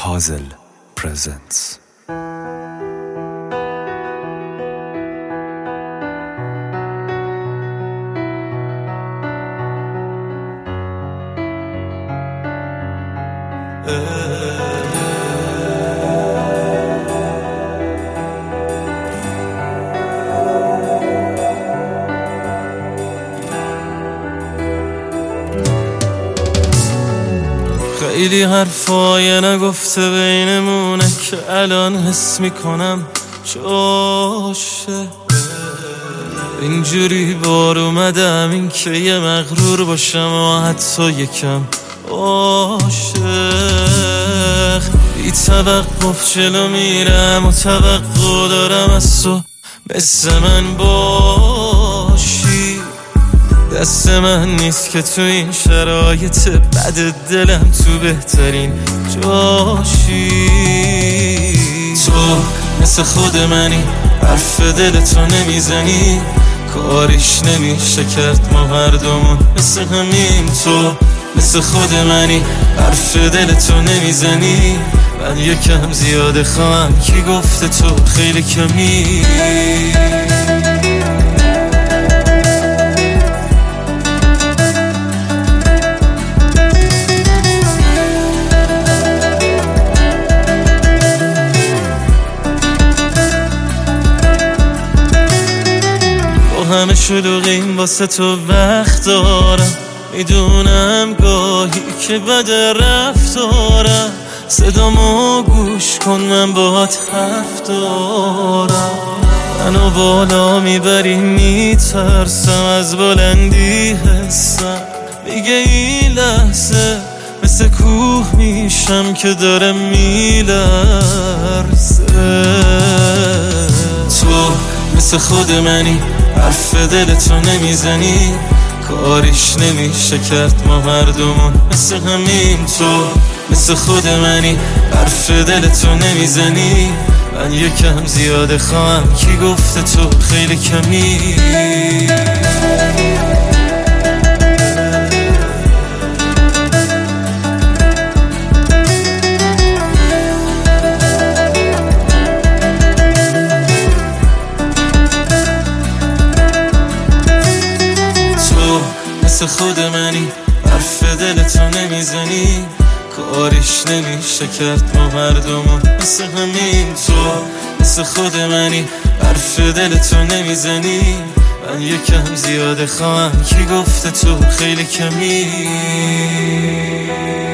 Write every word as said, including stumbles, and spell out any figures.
Hazel presents. خیلی حرفای نگفته بینمونه که الان حس میکنم جاشه. اینجوری بار اومدم این که یه مغرور باشم و حتی یکم عاشق. بی توقف جلو میرم و توقع دارم از تو مثل من باشی. دست من نیست که تو این شرایط بد دلم تو بهترین جاشی. تو مثل خود منی، حرف دلتو نمیزنی، کاریش نمیشه کرد ما هر دومون مثل همین. تو مثل خود منی، حرف دلتو نمیزنی، من یکم زیاده خواهم کی گفته تو خیلی کمی. همه شلوغیم واسه تو وقت دارم، میدونم گاهی که بد رفتارم. صدامو گوش کن من باهات حرف دارم. منو بالا میبری میترسم از بلندی حسم میگه این لحظه مثل کوه میشم که داره میلرزه. تو مثل خود منی، حرف دلتو نمیزنی، کاریش نمیشه کرد ما هر دومون مثل همین. تو مثل خود منی، حرف دلتو نمیزنی، من یکم زیاده خواهم کی گفته تو خیلی کمی. مثل خود منی، حرف دلتو نمیزنی، کاریش نمیشه کرد ما هر دومون مثل همین. تو مثل خود منی، حرف دلتو نمیزنی، من یکم زیاده خواهم کی گفته تو خیلی کمی.